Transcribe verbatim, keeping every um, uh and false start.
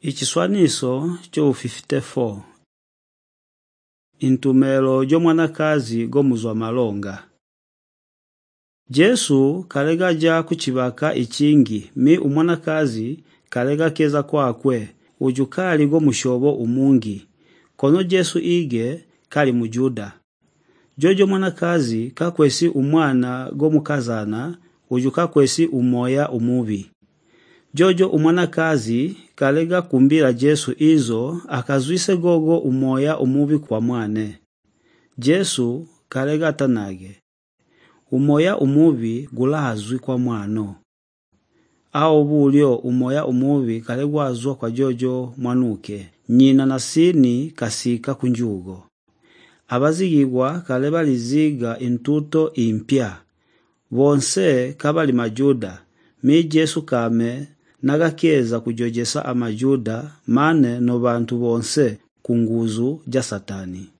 Ichiswaniso cho fifty-four. Intumelo jo mwanakazi gomuzwa malonga. Jesu kalega ja kuchibaka ichingi mi umwanakazi kalega keza kwakwe ujukali go mushobo umungi. Kono Jesu ige kali mujuda. Jojo mwanakazi kakwesi umwana go mukazana ujukakwesi umoya umubi. Jojo umwanakazi kalega kumbira Jesu izo akazwise gogo umoya umubi kwa mwane. Jesu kalega tanage. Umoya umubi gulazwi kwa mwano. Ao bulio umoya umubi kalegwa azwa kwa jojo mwanuke. Nyina na sini kasika kunjugo. Abazigigwa kaleba liziga intuto impya. Bonse kabali majuda. Mi Jesu kame nagakeza kujojesa amajuda mane no bantu bonse kunguzu ja Satani.